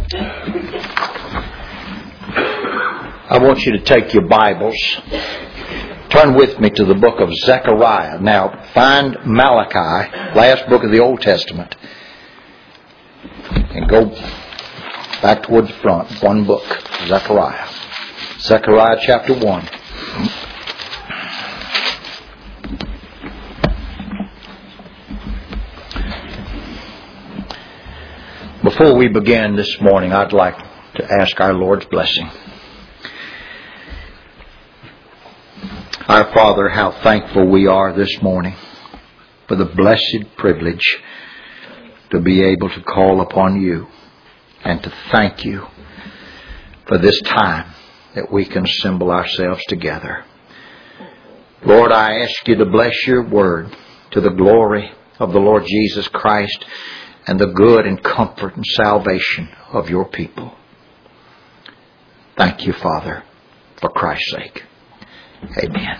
I want you to take your Bibles, turn with me to the book of Zechariah. Now, find Malachi, last book of the Old Testament, and go back toward the front. One book, Zechariah. Zechariah chapter 1. Before we begin this morning, I'd like to ask our Lord's blessing. Our Father, how thankful we are this morning for the blessed privilege to be able to call upon you and to thank you for this time that we can assemble ourselves together. Lord, I ask you to bless your word to the glory of the Lord Jesus Christ and the good and comfort and salvation of your people. Thank you, Father, for Christ's sake. Amen.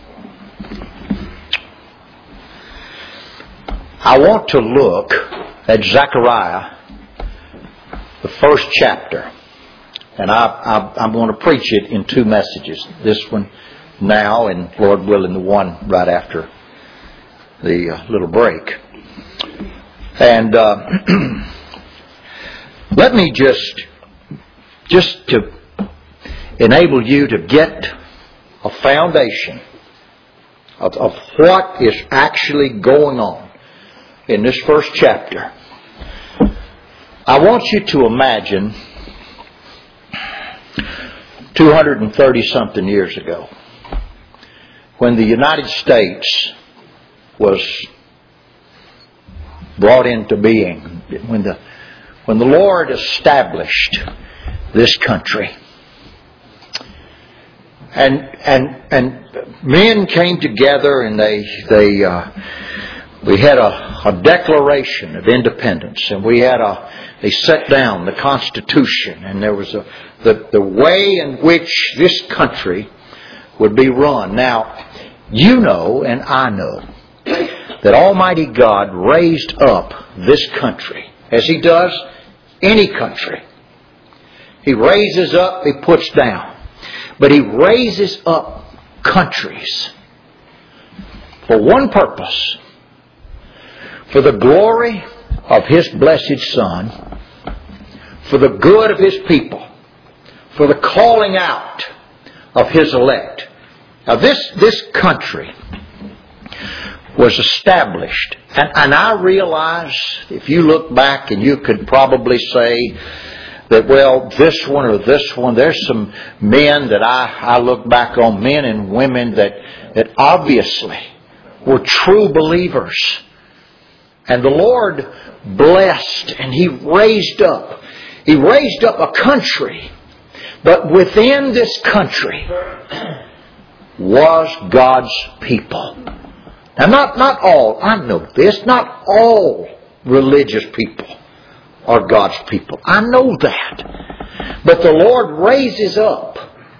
I want to look at Zechariah, the first chapter. And I'm going to preach it in two messages. This one now, and Lord willing, the one right after the little break. And let me just to enable you to get a foundation of what is actually going on in this first chapter. I want you to imagine 230-something years ago, when the United States was brought into being, when the Lord established this country. And men came together and we had a declaration of independence, and they set down the Constitution, and there was the way in which this country would be run. Now, you know and I know that Almighty God raised up this country, as He does any country. He raises up, He puts down. But He raises up countries for one purpose: for the glory of His blessed Son, for the good of His people, for the calling out of His elect. Now this country was established, and I realize, if you look back, and you could probably say that, well, this one or this one, there's some men that I look back on, men and women that obviously were true believers. And the Lord blessed, and He raised up a country. But within this country was God's people. Now, not all, I know this, not all religious people are God's people. I know that. But the Lord raises up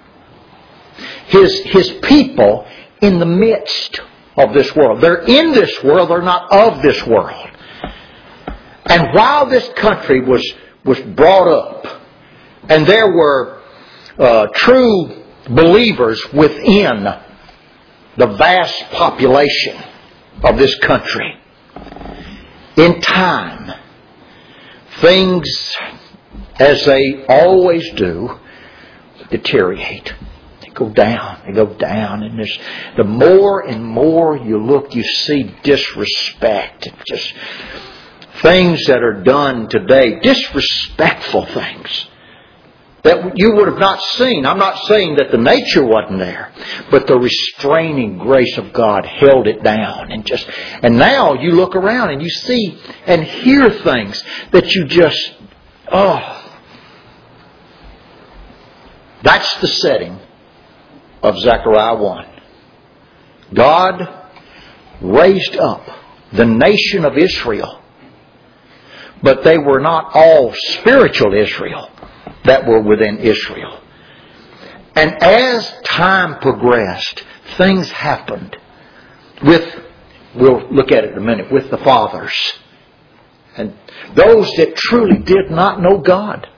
His people in the midst of this world. They're in this world, they're not of this world. And while this country was brought up, and there were true believers within the vast population of this country, in time, things, as they always do, deteriorate. They go down. And the more and more you look, you see disrespect. Just things that are done today, disrespectful things that you would have not seen. I'm not saying that the nature wasn't there, but the restraining grace of God held it down. And now you look around and you see and hear things that you just, that's the setting of Zechariah 1. God raised up the nation of Israel, but they were not all spiritual Israel that were within Israel. And as time progressed, things happened we'll look at it in a minute, with the fathers. And those that truly did not know God.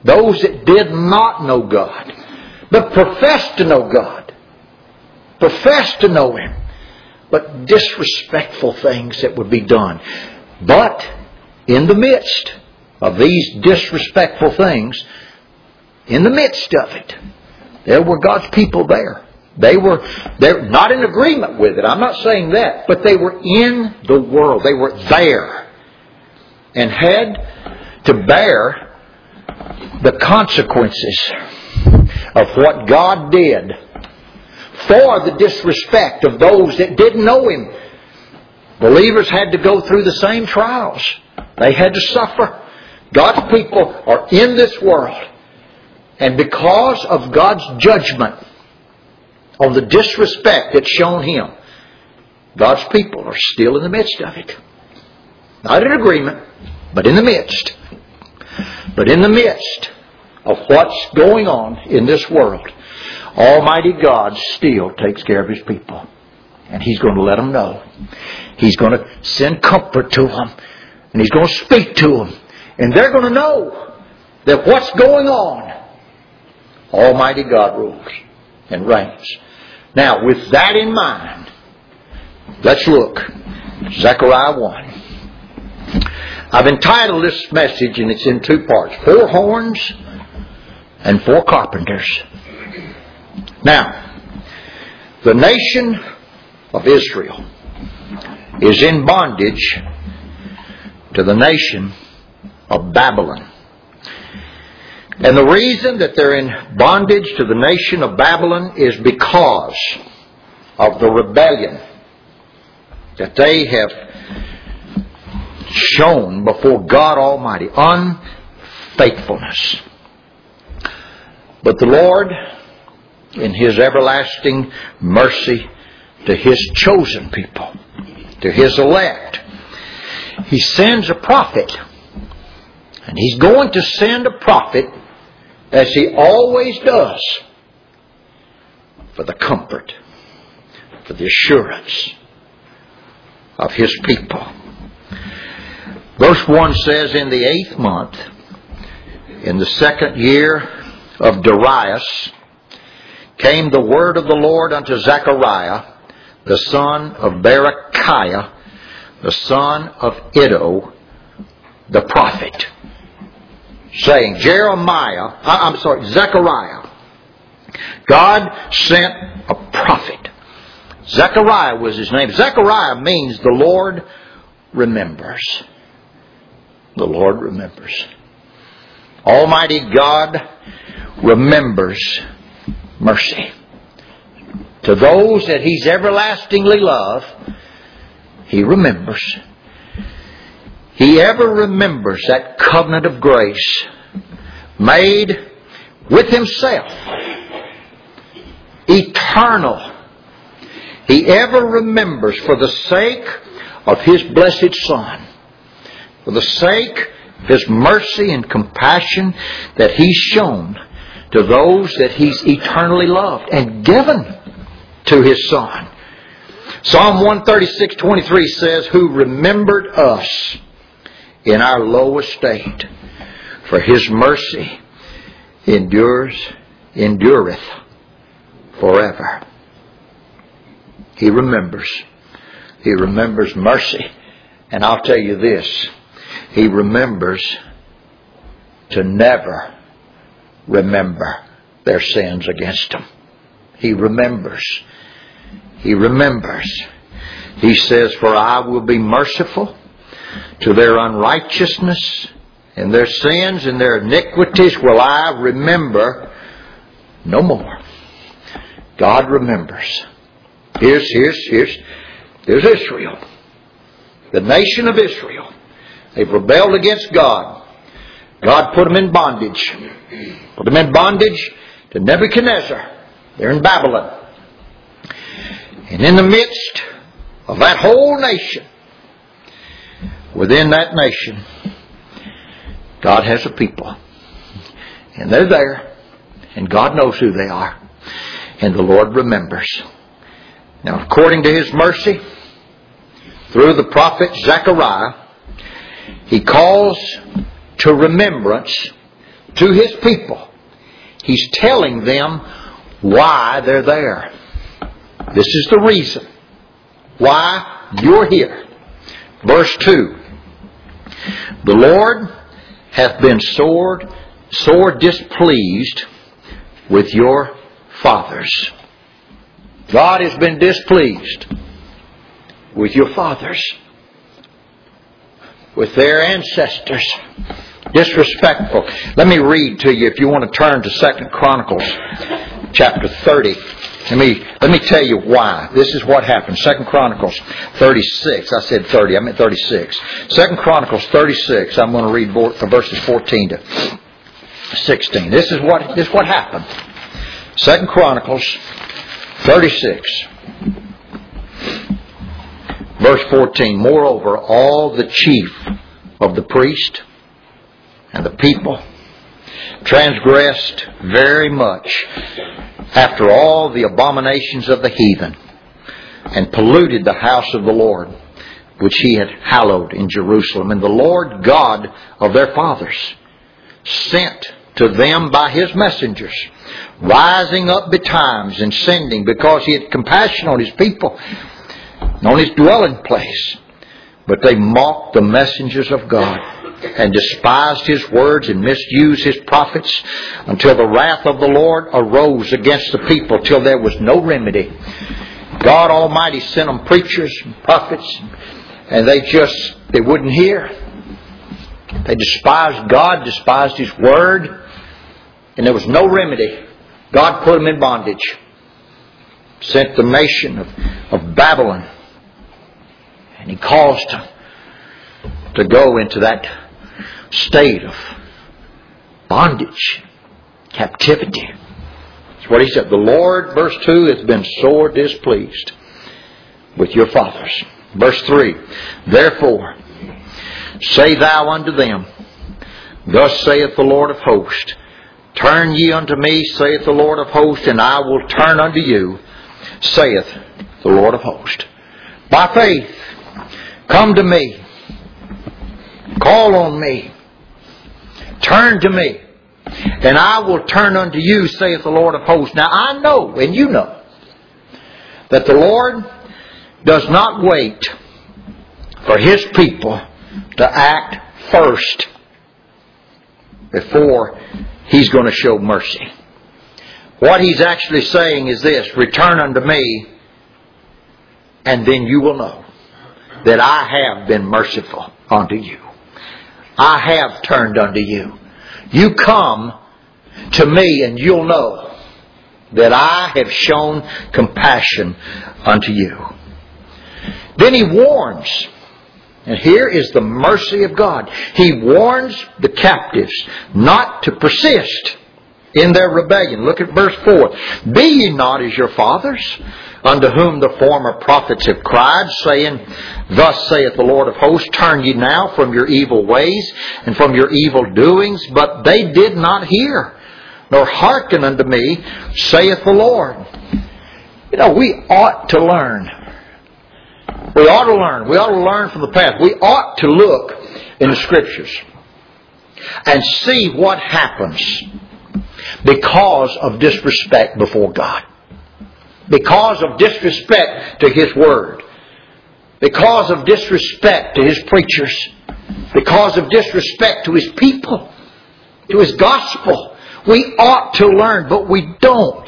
those that did not know God, but professed to know God, professed to know Him, but disrespectful things that would be done. But in the midst of these disrespectful things, in the midst of it, there were God's people there. They're not in agreement with it. I'm not saying that. But they were in the world. They were there. And had to bear the consequences of what God did for the disrespect of those that didn't know Him. Believers had to go through the same trials. They had to suffer. God's people are in this world. And because of God's judgment on the disrespect that's shown Him, God's people are still in the midst of it. Not in agreement, but in the midst. But in the midst of what's going on in this world, Almighty God still takes care of His people. And He's going to let them know. He's going to send comfort to them. And He's going to speak to them. And they're going to know that what's going on, Almighty God rules and reigns. Now, with that in mind, let's look. Zechariah 1. I've entitled this message, and it's in two parts. 4 horns and 4 carpenters. Now, the nation of Israel is in bondage to the nation of Babylon. And the reason that they're in bondage to the nation of Babylon is because of the rebellion that they have shown before God Almighty. Unfaithfulness. But the Lord, in His everlasting mercy to His chosen people, to His elect, He sends a prophet. And He's going to send a prophet, as He always does, for the comfort, for the assurance of His people. Verse 1 says, in the 8th month, in the 2nd year of Darius, came the word of the Lord unto Zechariah, the son of Berechiah, the son of Iddo, the prophet, saying, Zechariah. God sent a prophet. Zechariah was his name. Zechariah means the Lord remembers. The Lord remembers. Almighty God remembers mercy. To those that He's everlastingly loved, He remembers. He ever remembers that covenant of grace made with Himself, eternal. He ever remembers for the sake of His blessed Son, for the sake of His mercy and compassion that He's shown to those that He's eternally loved and given to His Son. Psalm 136:23 says, who remembered us in our low estate, for His mercy endureth forever. He remembers. He remembers mercy. And I'll tell you this, He remembers to never remember their sins against Him. He remembers. He remembers. He says, for I will be merciful to their unrighteousness, and their sins and their iniquities will I remember no more. God remembers. Here's Israel. The nation of Israel. They've rebelled against God. God put them in bondage. Put them in bondage to Nebuchadnezzar. They're in Babylon. And in the midst of that whole nation, within that nation, God has a people. And they're there. And God knows who they are. And the Lord remembers. Now, according to His mercy, through the prophet Zechariah, He calls to remembrance to His people. He's telling them why they're there. This is the reason why you're here. Verse 2. The Lord hath been sore displeased with your fathers. God has been displeased with your fathers, with their ancestors. Disrespectful. Let me read to you, if you want to turn to 2 Chronicles chapter 30. Let me tell you why. This is what happened. 2 Chronicles 36. I said 30. I meant 36. 2 Chronicles 36. I'm going to read verses 14 to 16. This is what happened. 2 Chronicles 36. Verse 14. Moreover, all the chief of the priest and the people transgressed very much after all the abominations of the heathen, and polluted the house of the Lord, which He had hallowed in Jerusalem. And the Lord God of their fathers sent to them by His messengers, rising up betimes and sending, because He had compassion on His people and on His dwelling place. But they mocked the messengers of God, and despised His words, and misused His prophets, until the wrath of the Lord arose against the people, till there was no remedy. God Almighty sent them preachers and prophets, and they wouldn't hear. They despised God, despised His word, and there was no remedy. God put them in bondage. Sent the nation of Babylon, and He caused them to go into that state of bondage, captivity. That's what He said. The Lord, verse 2, has been sore displeased with your fathers. Verse 3. Therefore, say thou unto them, Thus saith the Lord of hosts, Turn ye unto me, saith the Lord of hosts, and I will turn unto you, saith the Lord of hosts. By faith, come to me. Call on me. Turn to me, and I will turn unto you, saith the Lord of hosts. Now I know, and you know, that the Lord does not wait for His people to act first before He's going to show mercy. What He's actually saying is this: return unto me, and then you will know that I have been merciful unto you. I have turned unto you. You come to me and you'll know that I have shown compassion unto you. Then He warns, and here is the mercy of God. He warns the captives not to persist in their rebellion. Look at verse 4. Be ye not as your fathers, unto whom the former prophets have cried, saying, Thus saith the Lord of hosts, Turn ye now from your evil ways and from your evil doings. But they did not hear, nor hearken unto me, saith the Lord. You know, we ought to learn. We ought to learn. We ought to learn from the past. We ought to look in the Scriptures and see what happens because of disrespect before God. Because of disrespect to His Word. Because of disrespect to His preachers. Because of disrespect to His people. To His gospel. We ought to learn, but we don't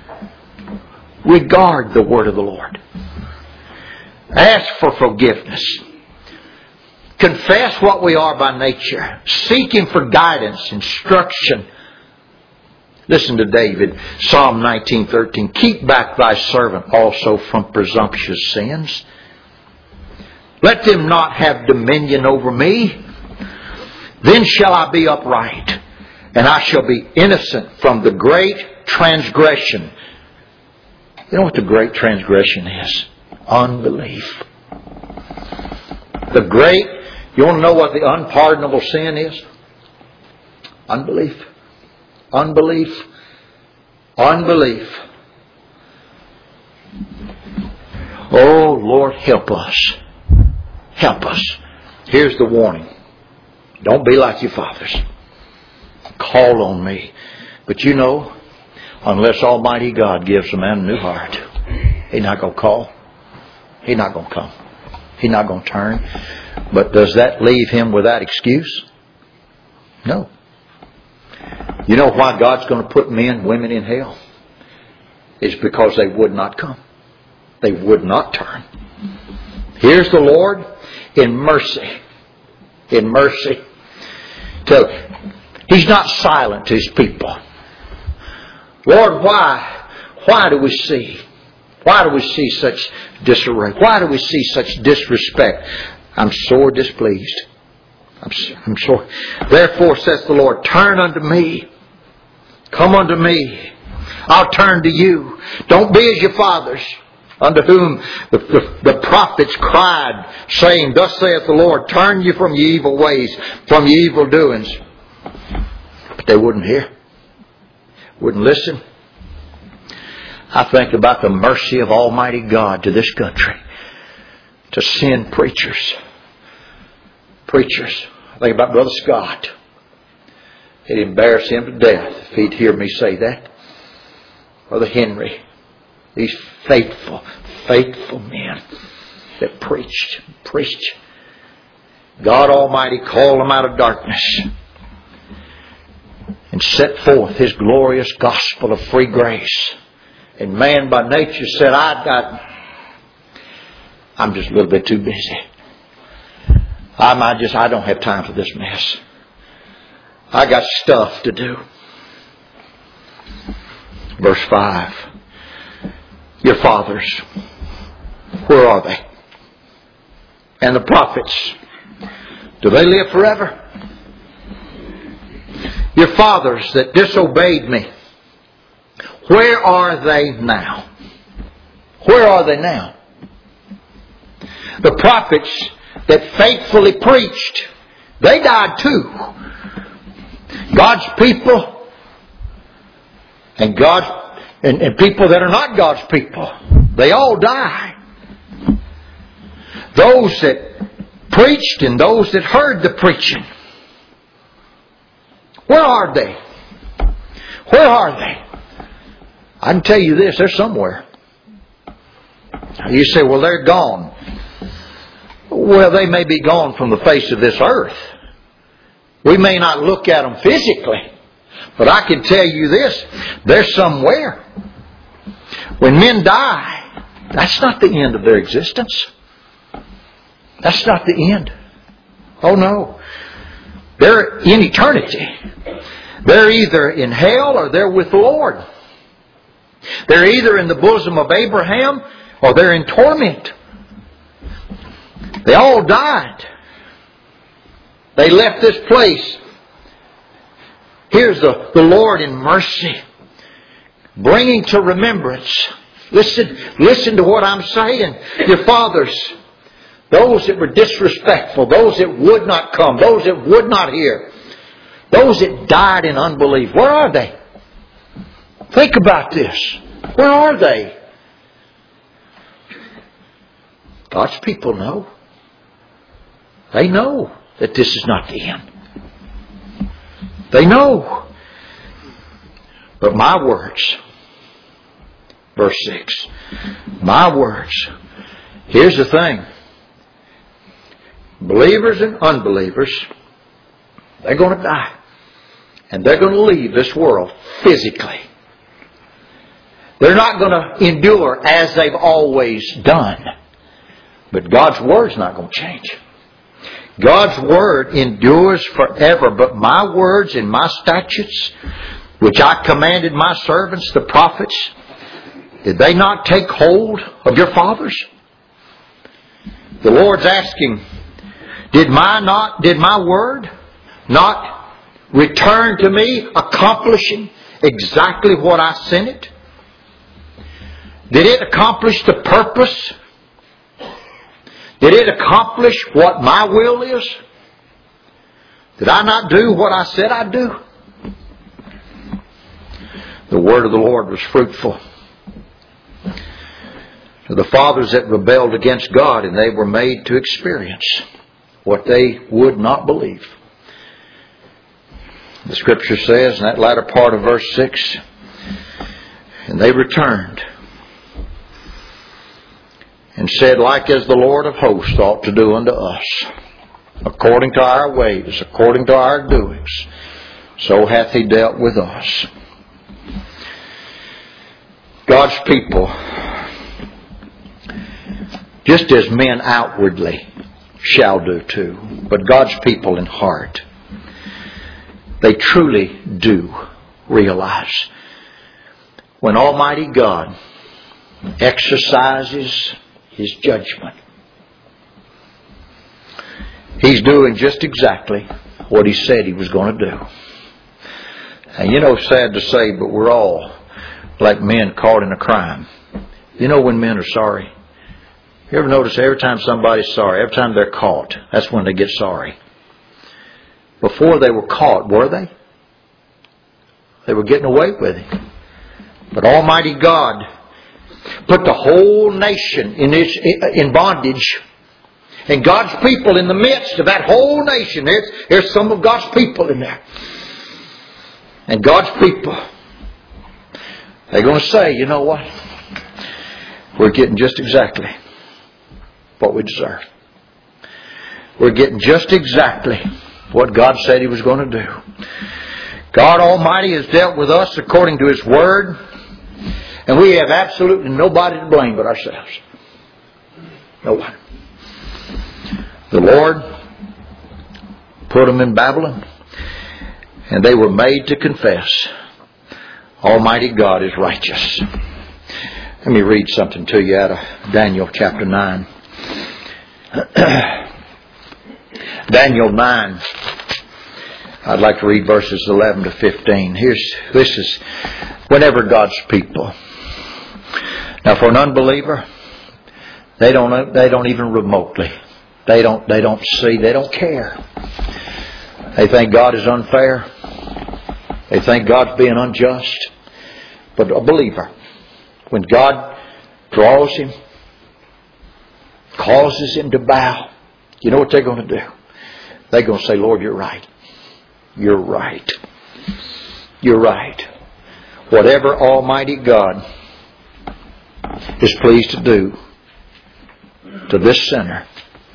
regard the Word of the Lord. Ask for forgiveness. Confess what we are by nature. Seek Him for guidance, instruction. Listen to David, Psalm 19:13. Keep back thy servant also from presumptuous sins. Let them not have dominion over me. Then shall I be upright, and I shall be innocent from the great transgression. You know what the great transgression is? Unbelief. You want to know what the unpardonable sin is? Unbelief. Unbelief. Unbelief. Oh, Lord, help us. Help us. Here's the warning. Don't be like your fathers. Call on me. But you know, unless Almighty God gives a man a new heart, he's not going to call. He's not going to come. He's not going to turn. But does that leave him without excuse? No. You know why God's going to put men, women in hell? It's because they would not come. They would not turn. Here's the Lord in mercy. In mercy. He's not silent to His people. Lord, why do we see? Why do we see such disarray? Why do we see such disrespect? I'm sore displeased. I'm sore. Therefore, says the Lord, turn unto me. Come unto me. I'll turn to you. Don't be as your fathers, unto whom the prophets cried, saying, Thus saith the Lord, turn you from your evil ways, from your evil doings. But they wouldn't hear. Wouldn't listen. I think about the mercy of Almighty God to this country to send preachers. Preachers. I think about Brother Scott. It'd embarrass him to death if he'd hear me say that. Brother Henry. These faithful men that preached. God Almighty called them out of darkness and set forth His glorious gospel of free grace. And man by nature said, I'm just a little bit too busy. I don't have time for this mess. I got stuff to do. Verse 5. Your fathers, where are they? And the prophets, do they live forever? Your fathers that disobeyed me, where are they now? Where are they now? The prophets that faithfully preached, they died too. God's people and people that are not God's people, they all die. Those that preached and those that heard the preaching, where are they? Where are they? I can tell you this, they're somewhere. You say, well, they're gone. Well, they may be gone from the face of this earth. We may not look at them physically, but I can tell you this, they're somewhere. When men die, that's not the end of their existence. That's not the end. Oh no. They're in eternity. They're either in hell or they're with the Lord. They're either in the bosom of Abraham or they're in torment. They all died. They left this place. Here's the Lord in mercy, bringing to remembrance. Listen to what I'm saying. Your fathers, those that were disrespectful, those that would not come, those that would not hear, those that died in unbelief, where are they? Think about this. Where are they? God's people know. They know that this is not the end. They know. But my words, verse 6, my words, here's the thing. Believers and unbelievers, they're going to die. And they're going to leave this world physically. They're not going to endure as they've always done. But God's Word's not going to change. God's Word endures forever. But my words and my statutes, which I commanded my servants, the prophets, did they not take hold of your fathers? The Lord's asking, did my word not return to me accomplishing exactly what I sent it? Did it accomplish the purpose? Did it accomplish what my will is? Did I not do what I said I'd do? The word of the Lord was fruitful. The fathers that rebelled against God, and they were made to experience what they would not believe. The Scripture says in that latter part of verse 6, and they returned and said, like as the Lord of hosts ought to do unto us, according to our ways, according to our doings, so hath He dealt with us. God's people, just as men outwardly shall do too, but God's people in heart, they truly do realize when Almighty God exercises His judgment, He's doing just exactly what He said He was going to do. And you know, sad to say, but we're all like men caught in a crime. You know when men are sorry? You ever notice every time somebody's sorry, every time they're caught, that's when they get sorry. Before they were caught, were they? They were getting away with it. But Almighty God put the whole nation in bondage. And God's people in the midst of that whole nation. There's some of God's people in there. And God's people, they're going to say, you know what? We're getting just exactly what we deserve. We're getting just exactly what God said He was going to do. God Almighty has dealt with us according to His Word, and we have absolutely nobody to blame but ourselves. No one. The Lord put them in Babylon, and they were made to confess, Almighty God is righteous. Let me read something to you out of Daniel chapter 9. Daniel 9. I'd like to read verses 11 to 15. This is whenever God's people. Now, for an unbeliever, they don't even remotely. They don't see. They don't care. They think God is unfair. They think God's being unjust. But a believer, when God draws him, causes him to bow, you know what they're going to do? They're going to say, Lord, you're right. You're right. You're right. Whatever Almighty God is pleased to do to this sinner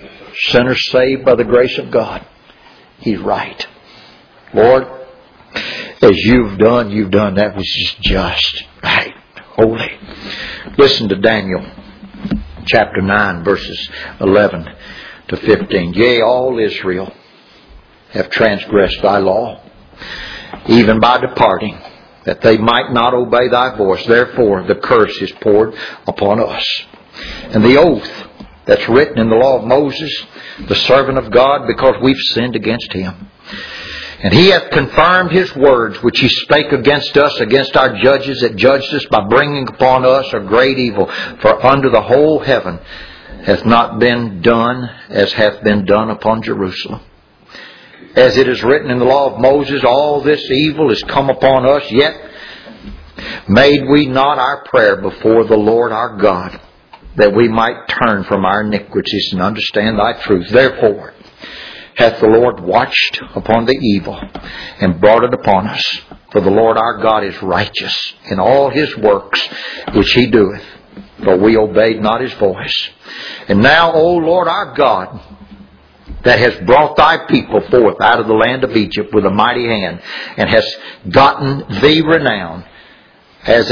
saved by the grace of God, He's right. Lord, as you've done that which is just, right, holy. Listen to Daniel chapter 9, verses 11 to 15. Yea, all Israel have transgressed thy law, even by departing, that they might not obey thy voice. Therefore the curse is poured upon us. And the oath that's written in the law of Moses, the servant of God, because we've sinned against him. And he hath confirmed his words, which he spake against us, against our judges that judged us, by bringing upon us a great evil. For under the whole heaven hath not been done as hath been done upon Jerusalem. As it is written in the law of Moses, all this evil is come upon us, yet made we not our prayer before the Lord our God, that we might turn from our iniquities and understand thy truth. Therefore hath the Lord watched upon the evil and brought it upon us. For the Lord our God is righteous in all his works which he doeth, for we obeyed not his voice. And now, O Lord our God, that has brought thy people forth out of the land of Egypt with a mighty hand, and has gotten thee renown, as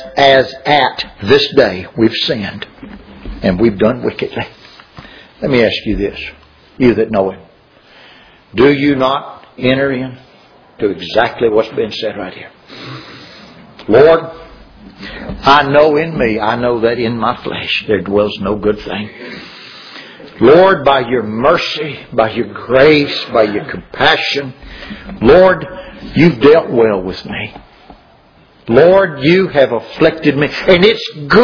at this day we've sinned, and we've done wickedly. Let me ask you this, you that know him. Do you not enter in to exactly what's been said right here? Lord, I know in me, I know that in my flesh there dwells no good thing. Lord, by your mercy, by your grace, by your compassion, Lord, you've dealt well with me. Lord, you have afflicted me. And it's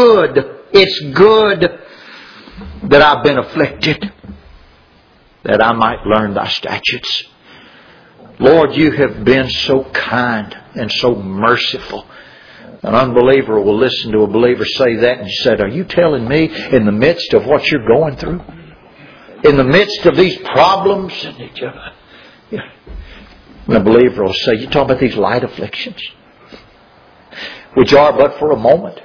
good that I've been afflicted, that I might learn thy statutes. Lord, you have been so kind and so merciful. An unbeliever will listen to a believer say that and say, are you telling me in the midst of what you're going through? In the midst of these problems? And a believer will say, you talk about these light afflictions, which are but for a moment.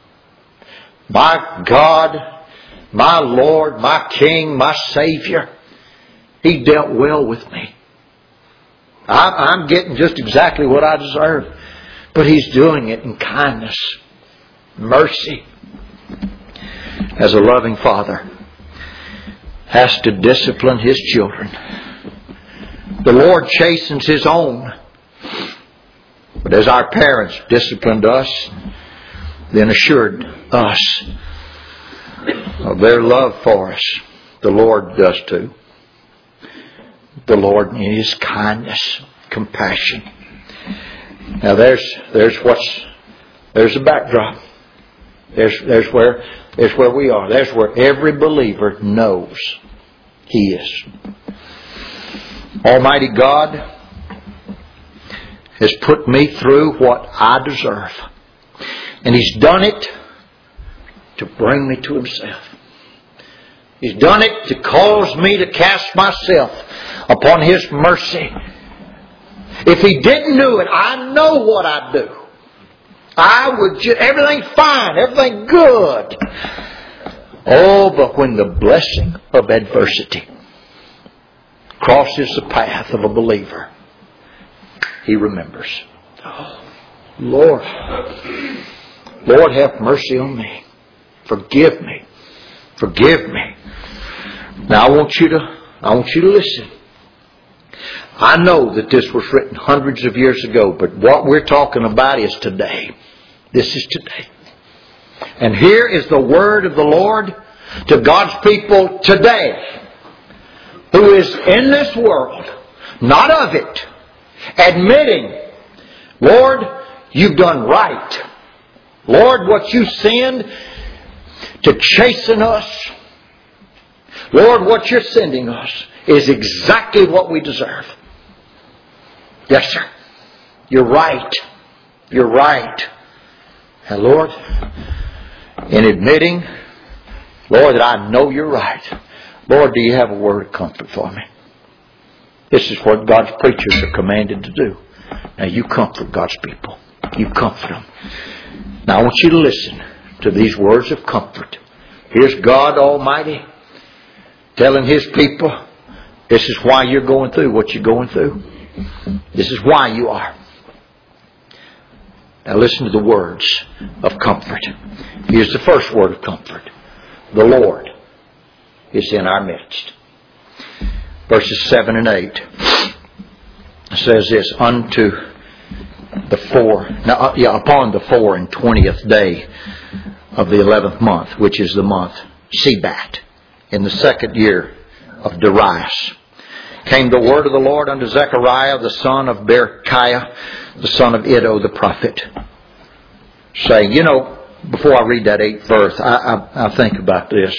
My God, my Lord, my King, my Savior, He dealt well with me. I'm getting just exactly what I deserve. But He's doing it in kindness, mercy. As a loving Father has to discipline His children. The Lord chastens His own. But as our parents disciplined us, then assured us of their love for us, the Lord does too. The Lord in His kindness, compassion. Now there's a backdrop. There's where we are. There's where every believer knows he is. Almighty God has put me through what I deserve. And He's done it to bring me to Himself. He's done it to cause me to cast myself upon His mercy. If He didn't do it, I know what I'd do. I would everything's fine, everything good. Oh, but when the blessing of adversity crosses the path of a believer, he remembers. Oh, Lord, Lord, have mercy on me. Forgive me. Forgive me. Now I want you to listen. I know that this was written hundreds of years ago, but what we're talking about is today. This is today. And here is the word of the Lord to God's people today, who is in this world, not of it, admitting, Lord, you've done right. Lord, what you send to chasten us, Lord, what you're sending us is exactly what we deserve. Yes, sir. You're right. You're right. And Lord, in admitting, Lord, that I know you're right, Lord, do you have a word of comfort for me? This is what God's preachers are commanded to do. Now you comfort God's people. You comfort them. Now I want you to listen to these words of comfort. Here's God Almighty telling His people, this is why you're going through what you're going through. This is why you are. Now listen to the words of comfort. Here's the first word of comfort. The Lord is in our midst. Verses 7 and 8 says this, upon the 24th day of the 11th month, which is the month Sebat, in the second year of Darius, came the word of the Lord unto Zechariah, the son of Berechiah, the son of Iddo, the prophet, saying, before I read that 8th verse, I think about this.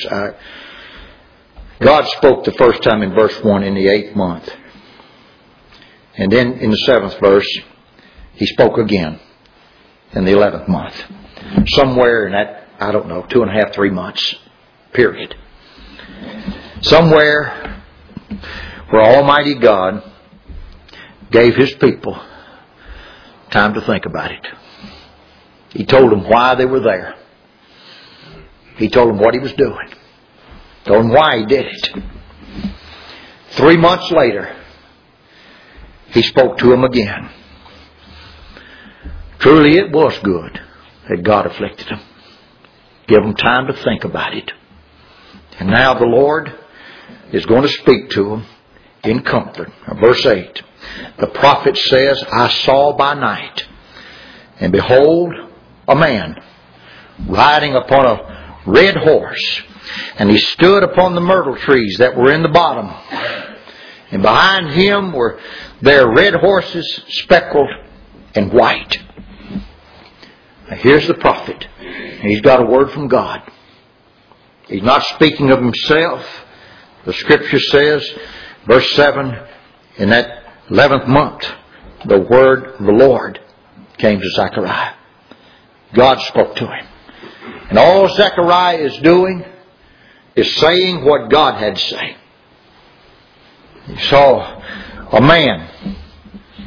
God spoke the first time in verse 1 in the 8th month. And then in the 7th verse, He spoke again in the 11th month. Somewhere in that, 2.5, 3 months period. Somewhere where Almighty God gave His people time to think about it. He told them why they were there. He told them what He was doing. Told them why He did it. 3 months later, He spoke to them again. Truly it was good that God afflicted them. Give them time to think about it. And now the Lord is going to speak to them in comfort. Verse 8. The prophet says, I saw by night, and behold, a man riding upon a red horse, and he stood upon the myrtle trees that were in the bottom. And behind him were their red horses, speckled and white. Now here's the prophet. He's got a word from God. He's not speaking of himself. The Scripture says, verse 7, in that 11th month, the word of the Lord came to Zechariah. God spoke to him. And all Zechariah is doing is saying what God had to say. He saw a man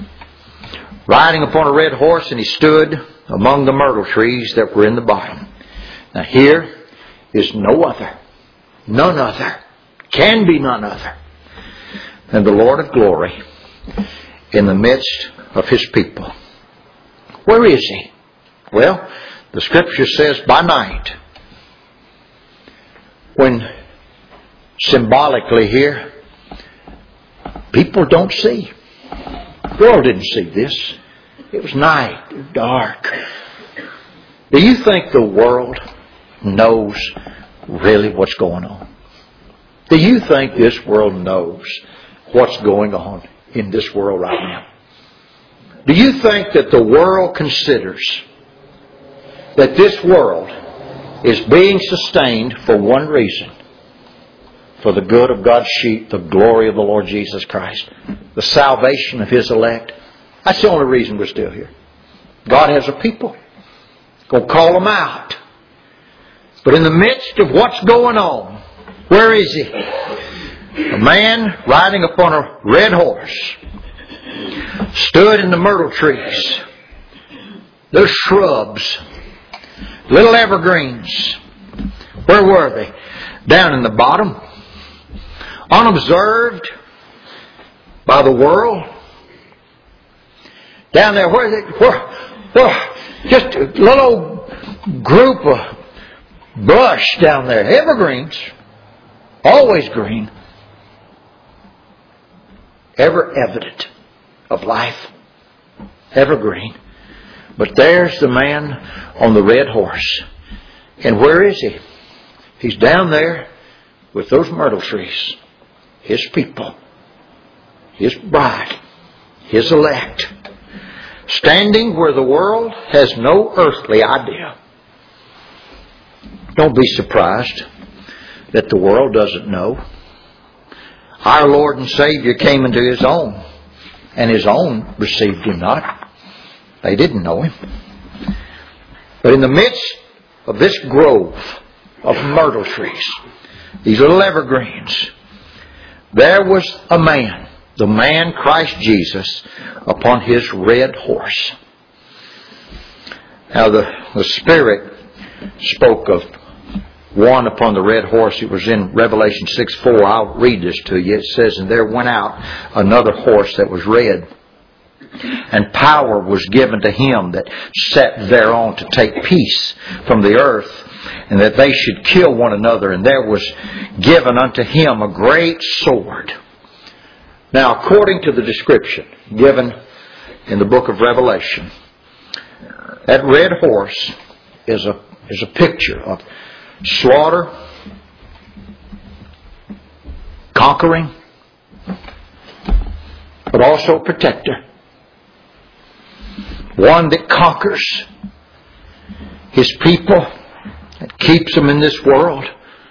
riding upon a red horse, and he stood among the myrtle trees that were in the bottom. Now here is no other, none other, can be none other than the Lord of glory in the midst of His people. Where is He? Well, the Scripture says by night, when symbolically here, people don't see. The world didn't see this. It was night, it was dark. Do you think the world knows really what's going on? Do you think this world knows what's going on in this world right now? Do you think that the world considers that this world is being sustained for one reason? For the good of God's sheep, the glory of the Lord Jesus Christ, the salvation of His elect. That's the only reason we're still here. God has a people. Going to call them out. But in the midst of what's going on, where is He? A man riding upon a red horse stood in the myrtle trees. Those shrubs, little evergreens. Where were they? Down in the bottom. Unobserved by the world. Down there, where is it? Just a little group of brush down there. Evergreens. Always green. Ever evident of life. Evergreen. But there's the man on the red horse. And where is he? He's down there with those myrtle trees. His people, His bride, His elect, standing where the world has no earthly idea. Don't be surprised that the world doesn't know. Our Lord and Savior came into His own, and His own received Him not. They didn't know Him. But in the midst of this grove of myrtle trees, these little evergreens, there was a man, the man Christ Jesus, upon His red horse. Now the Spirit spoke of one upon the red horse. It was in Revelation 6:4. I'll read this to you. It says, "And there went out another horse that was red, and power was given to him that sat thereon to take peace from the earth, and that they should kill one another. And there was given unto him a great sword." Now, according to the description given in the book of Revelation, that red horse is a picture of slaughter, conquering, but also protector. One that conquers His people, that keeps them in this world.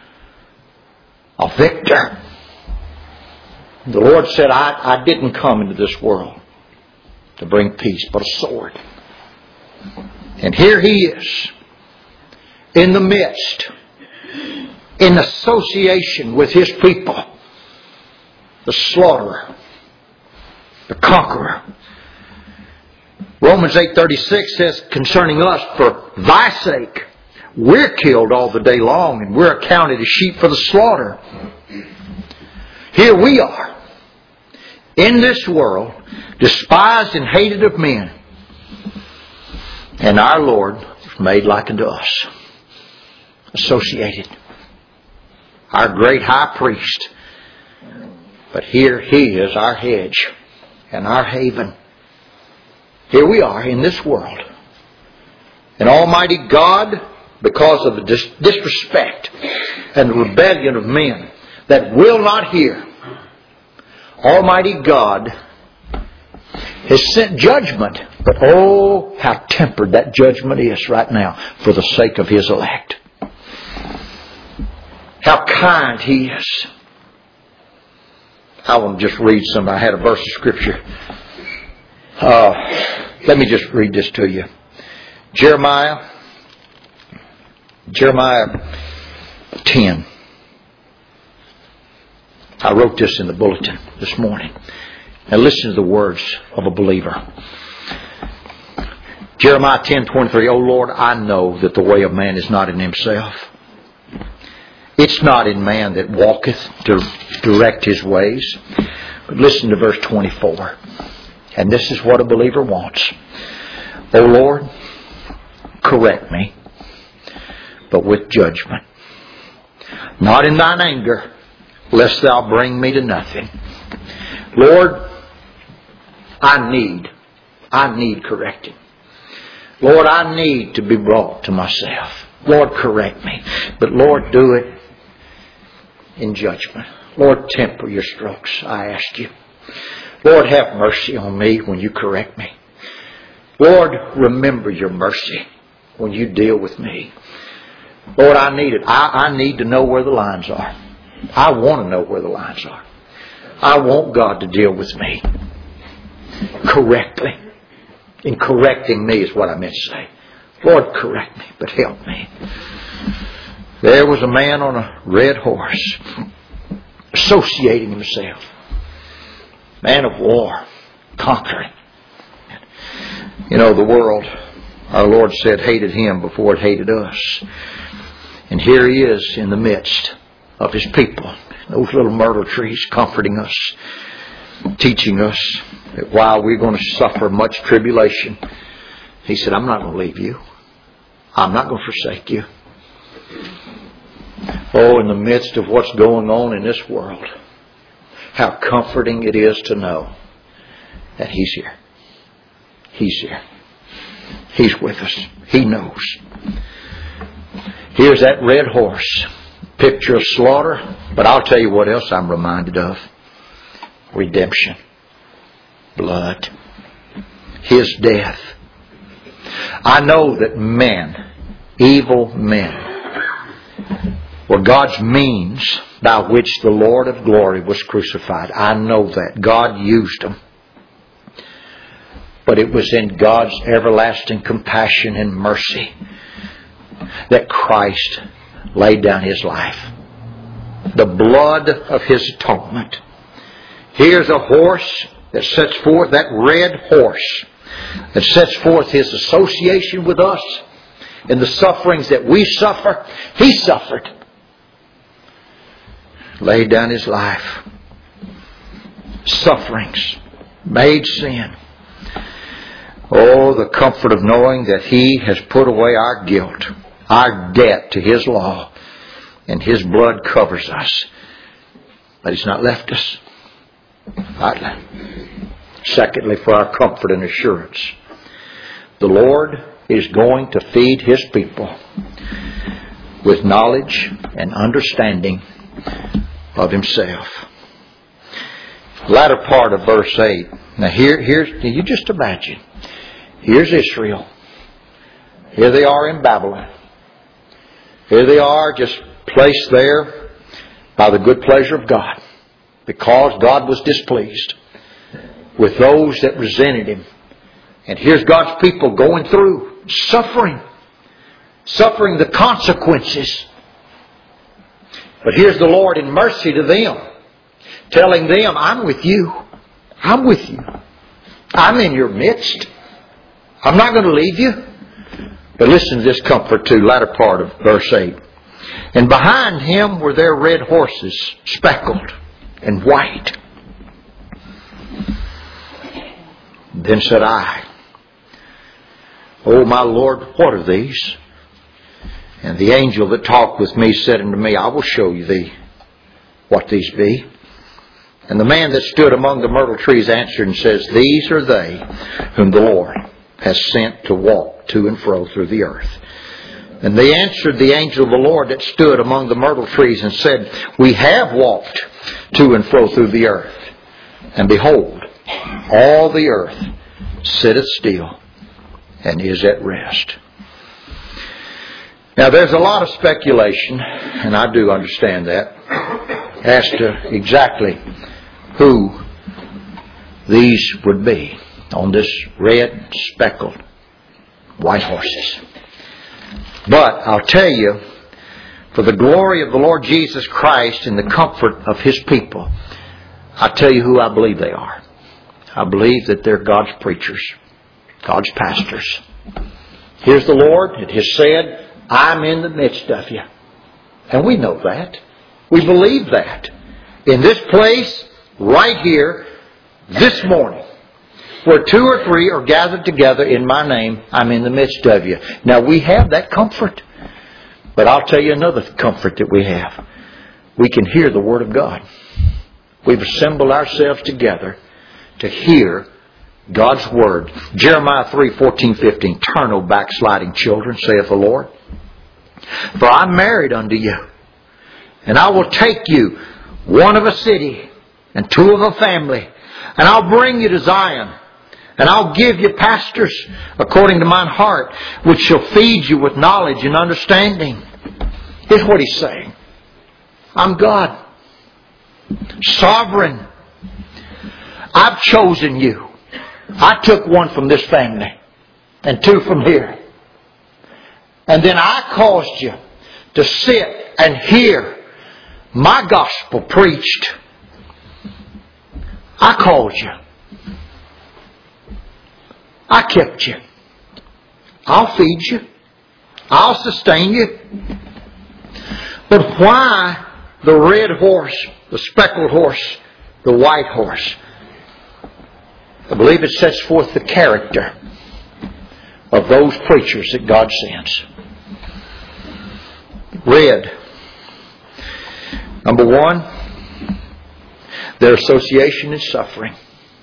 A victor. The Lord said, I didn't come into this world to bring peace, but a sword. And here He is, in the midst, in association with His people, the slaughterer, the conqueror. Romans 8:36 says concerning us, "For thy sake we're killed all the day long, and we're accounted as sheep for the slaughter." Here we are, in this world, despised and hated of men. And our Lord was made like unto us, associated. Our great high priest. But here He is our hedge and our haven. Here we are in this world. And Almighty God, because of the disrespect and the rebellion of men that will not hear, Almighty God has sent judgment. But oh, how tempered that judgment is right now for the sake of His elect. How kind He is. I want to just read some. I had a verse of Scripture. Let me just read this to you. Jeremiah 10. I wrote this in the bulletin this morning. Now listen to the words of a believer. Jeremiah 10:23, O Lord, I know that the way of man is not in himself. It's not in man that walketh to direct his ways. But listen to verse 24. And this is what a believer wants. O Lord, correct me, but with judgment. Not in thine anger, lest thou bring me to nothing. Lord, I need correcting. Lord, I need to be brought to myself. Lord, correct me. But Lord, do it in judgment. Lord, temper your strokes, I ask you. Lord, have mercy on me when you correct me. Lord, remember your mercy when you deal with me. Lord, I need it. I need to know where the lines are. I want to know where the lines are. I want God to deal with me correctly. In correcting me is what I meant to say. Lord, correct me, but help me. There was a man on a red horse, associating himself. Man of war, conquering. You know, the world, our Lord said, hated him before it hated us. And here he is in the midst of his people. Those little myrtle trees comforting us, teaching us that while we're going to suffer much tribulation, he said, I'm not going to leave you. I'm not going to forsake you. Oh, in the midst of what's going on in this world, how comforting it is to know that He's here. He's here. He's with us. He knows. Here's that red horse. Picture of slaughter. But I'll tell you what else I'm reminded of. Redemption. Blood. His death. I know that men, evil men, were God's means by which the Lord of glory was crucified. I know that. God used them. But it was in God's everlasting compassion and mercy that Christ laid down His life. The blood of His atonement. Here's a horse that sets forth, that red horse, that sets forth His association with us in the sufferings that we suffer. He suffered. Laid down His life. Sufferings. Made sin. Oh, the comfort of knowing that He has put away our guilt, our debt to His law, and His blood covers us. But He's not left us. Secondly, for our comfort and assurance, the Lord is going to feed His people with knowledge and understanding of Himself. Latter part of verse 8. Now here's, you just imagine. Here's Israel. Here they are in Babylon. Here they are just placed there by the good pleasure of God. Because God was displeased with those that resented Him. And here's God's people going through suffering. Suffering the consequences. But here's the Lord in mercy to them. Telling them, I'm with you. I'm with you. I'm in your midst. I'm not going to leave you. But listen to this comfort too, latter part of verse 8. And behind Him were their red horses, speckled and white. Then said I, O my Lord, what are these? And the angel that talked with me said unto me, I will show you thee what these be. And the man that stood among the myrtle trees answered and says, These are they whom the Lord has sent to walk to and fro through the earth. And they answered the angel of the Lord that stood among the myrtle trees and said, We have walked to and fro through the earth. And behold, all the earth sitteth still and is at rest. Now there's a lot of speculation, and I do understand that, as to exactly who these would be on this red, speckled, white horses. But I'll tell you, for the glory of the Lord Jesus Christ and the comfort of His people, I'll tell you who I believe they are. I believe that they're God's preachers, God's pastors, Here's the Lord. It has said, I'm in the midst of you. And we know that. We believe that. In this place, right here, this morning, where 2 or 3 are gathered together in my name, I'm in the midst of you. Now we have that comfort. But I'll tell you another comfort that we have. We can hear the Word of God. We've assembled ourselves together to hear God's Word. Jeremiah 3:14-15. Turn, O backsliding children, saith the Lord. For I'm married unto you, and I will take you, one of a city, and 2 of a family, and I'll bring you to Zion, and I'll give you pastors according to mine heart, which shall feed you with knowledge and understanding. Here's what He's saying. I'm God. Sovereign. I've chosen you. I took 1 from this family and 2 from here. And then I caused you to sit and hear my gospel preached. I called you. I kept you. I'll feed you. I'll sustain you. But why the red horse, the speckled horse, the white horse? I believe it sets forth the character of those preachers that God sends. Red. Number 1, their association in suffering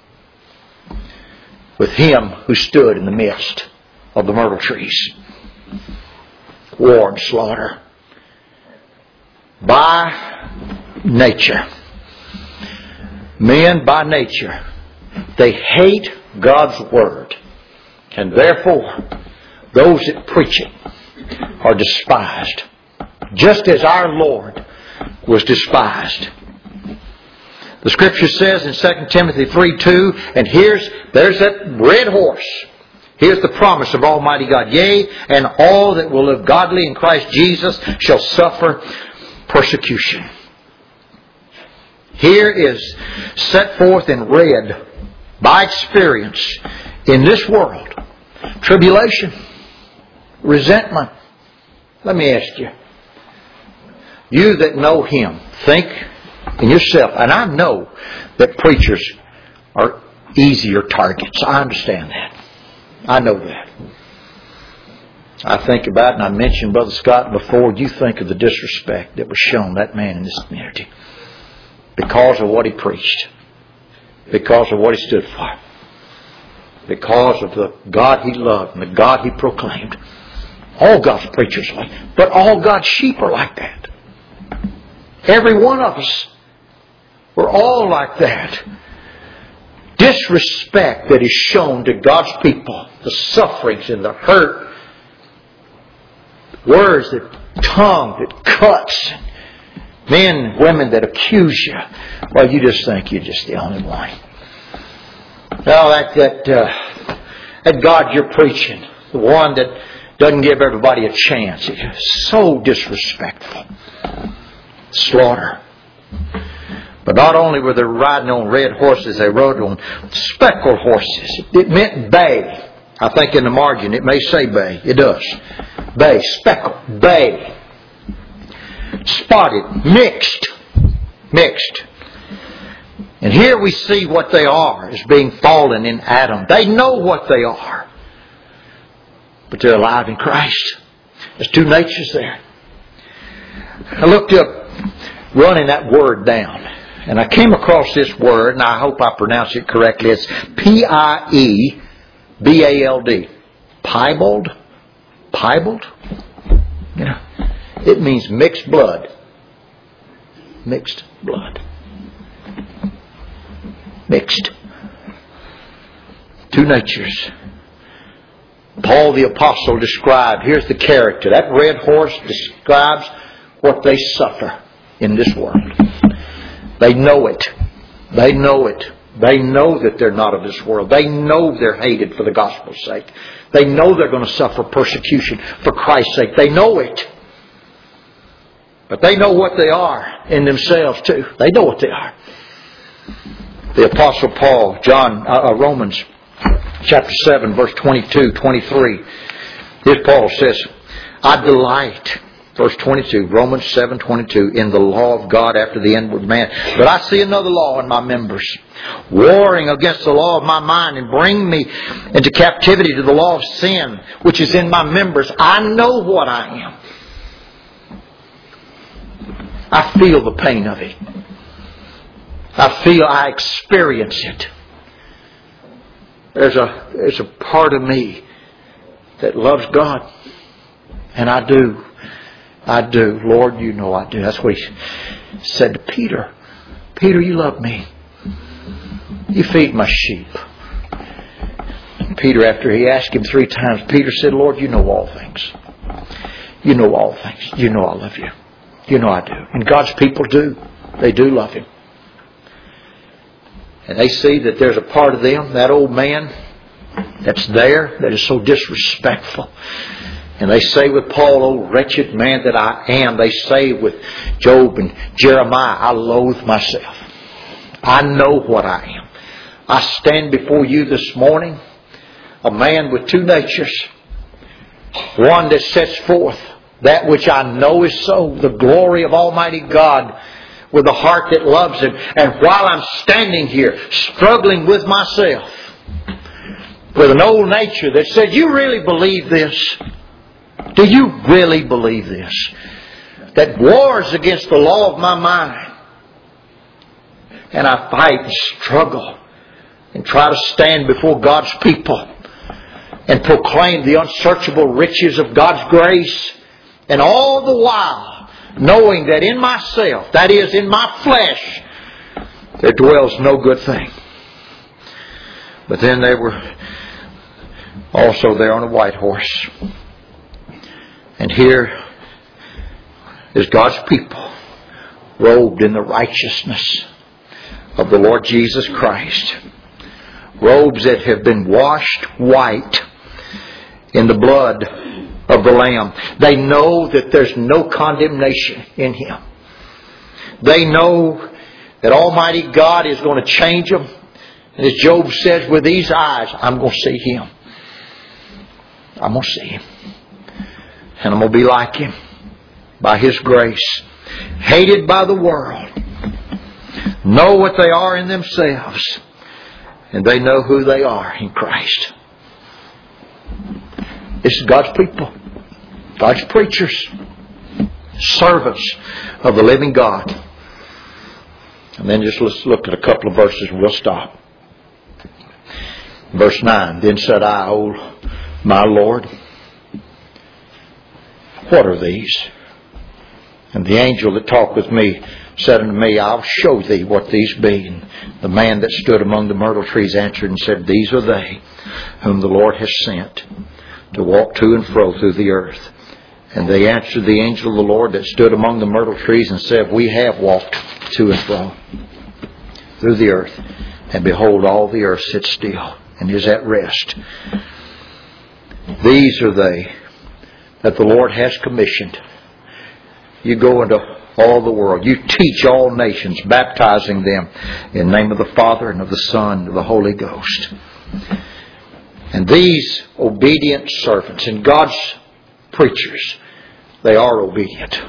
with Him who stood in the midst of the myrtle trees. War and slaughter. By nature. Men by nature. They hate God's Word. And therefore, those that preach it are despised. Just as our Lord was despised. The Scripture says in 2 Timothy 3:2, and there's that red horse. Here's the promise of Almighty God. Yea, and all that will live godly in Christ Jesus shall suffer persecution. Here is set forth in red by experience in this world. Tribulation. Resentment. Let me ask you. You that know Him, think in yourself, and I know that preachers are easier targets. I understand that. I know that. I think about it, and I mentioned Brother Scott before, you think of the disrespect that was shown that man in this community. Because of what he preached. Because of what he stood for. Because of the God he loved and the God he proclaimed. All God's preachers are like that. But all God's sheep are like that. Every one of us. We're all like that. Disrespect that is shown to God's people. The sufferings and the hurt. Words tongue that cuts. Men and women that accuse you. Well, you just think you're just the only one. Well, that God you're preaching. The one that doesn't give everybody a chance. It's so disrespectful. Slaughter. But not only were they riding on red horses, they rode on speckled horses. It meant bay. I think in the margin it may say bay. It does. Bay. Speckled. Bay. Spotted. Mixed. And here we see what they are as being fallen in Adam. They know what they are. But they're alive in Christ. There's 2 natures there. I looked up running that word down. And I came across this word, and I hope I pronounce it correctly. It's P-I-E-B-A-L-D. Piebald? Yeah. It means mixed blood. Mixed blood. Mixed. 2 natures. Paul the Apostle described, here's the character. That red horse describes what they suffer in this world. They know it. They know it. They know that they're not of this world. They know they're hated for the gospel's sake. They know they're going to suffer persecution for Christ's sake. They know it. But they know what they are in themselves too. They know what they are. The Apostle Paul, Romans chapter 7, verse 22, 23. Here Paul says, I delight, verse 22, Romans 7:22, in the law of God after the inward man. But I see another law in my members, warring against the law of my mind and bringing me into captivity to the law of sin, which is in my members. I know what I am. I feel the pain of it. I experience it. There's a part of me that loves God. And I do. I do. Lord, you know I do. That's what he said to Peter. Peter, you love me. You feed my sheep. And Peter, after he asked him 3 times, Peter said, Lord, you know all things. You know all things. You know I love you. You know I do. And God's people do. They do love Him. And they see that there's a part of them, that old man that's there, that is so disrespectful. And they say with Paul, oh wretched man that I am. They say with Job and Jeremiah, I loathe myself. I know what I am. I stand before you this morning, a man with 2 natures. One that sets forth that which I know is so, the glory of Almighty God, with a heart that loves Him. And while I'm standing here, struggling with myself, with an old nature that said, you really believe this? Do you really believe this? That wars against the law of my mind. And I fight and struggle and try to stand before God's people and proclaim the unsearchable riches of God's grace. And all the while, knowing that in myself, that is, in my flesh, there dwells no good thing. But then they were also there on a white horse. And here is God's people, robed in the righteousness of the Lord Jesus Christ. Robes that have been washed white in the blood of the Lamb. They know that there's no condemnation in Him. They know that Almighty God is going to change them. And as Job says, with these eyes, I'm going to see Him. I'm going to see Him. And I'm going to be like Him by His grace. Hated by the world. Know what they are in themselves. And they know who they are in Christ. This is God's people. God's preachers. Servants of the living God. And then just let's look at a couple of verses and we'll stop. Verse 9. Then said I, O my Lord, what are these? And the angel that talked with me said unto me, I'll show thee what these be. And the man that stood among the myrtle trees answered and said, These are they whom the Lord has sent to walk to and fro through the earth. And they answered the angel of the Lord that stood among the myrtle trees and said, We have walked to and fro through the earth. And behold, all the earth sits still and is at rest. These are they that the Lord has commissioned. You go into all the world. You teach all nations, baptizing them in the name of the Father and of the Son and of the Holy Ghost. And these obedient servants and God's preachers, they are obedient.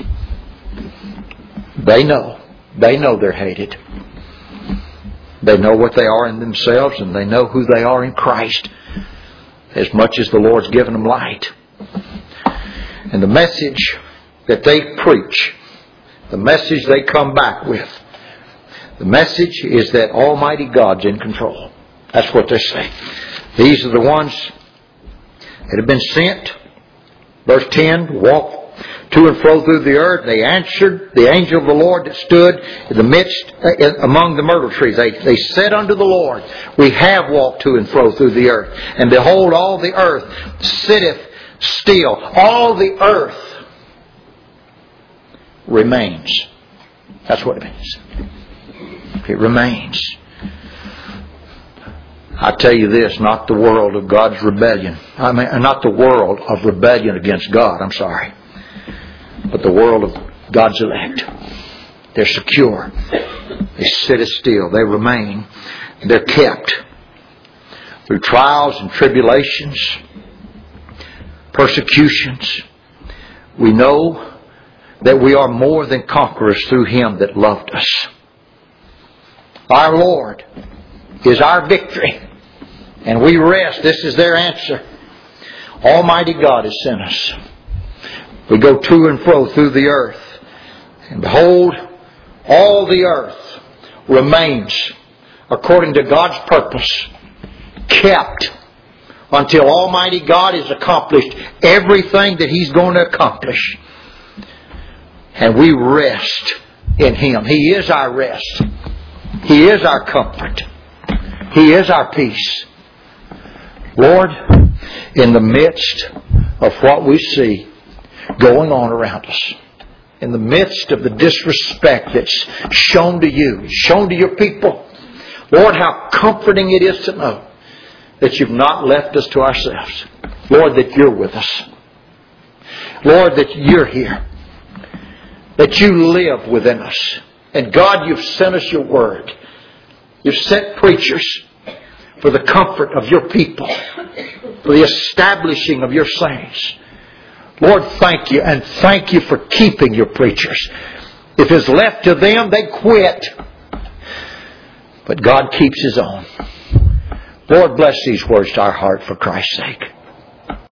They know they're hated. They know what they are in themselves and they know who they are in Christ as much as the Lord's given them light. And the message that they preach, the message they come back with, the message is that Almighty God's in control. That's what they say. These are the ones that have been sent. Verse 10, walk to and fro through the earth. They answered the angel of the Lord that stood in the midst, among the myrtle trees. They said unto the Lord, We have walked to and fro through the earth. And behold, all the earth sitteth still. All the earth remains. That's what it means. It remains. I tell you this, not the world of God's rebellion. Not the world of rebellion against God, I'm sorry. But the world of God's elect. They're secure. They sit still. They remain. They're kept. Through trials and tribulations. persecutions, we know that we are more than conquerors through Him that loved us. Our Lord is our victory. And we rest. This is their answer. Almighty God has sent us. We go to and fro through the earth. And behold, all the earth remains according to God's purpose, kept until Almighty God has accomplished everything that He's going to accomplish. And we rest in Him. He is our rest. He is our comfort. He is our peace. Lord, in the midst of what we see going on around us, in the midst of the disrespect that's shown to you, shown to your people, Lord, how comforting it is to know that You've not left us to ourselves. Lord, that You're with us. Lord, that You're here. That You live within us. And God, You've sent us Your Word. You've sent preachers for the comfort of Your people, for the establishing of Your saints. Lord, thank You, and thank You for keeping Your preachers. If it's left to them, they quit. But God keeps His own. Lord, bless these words to our heart for Christ's sake.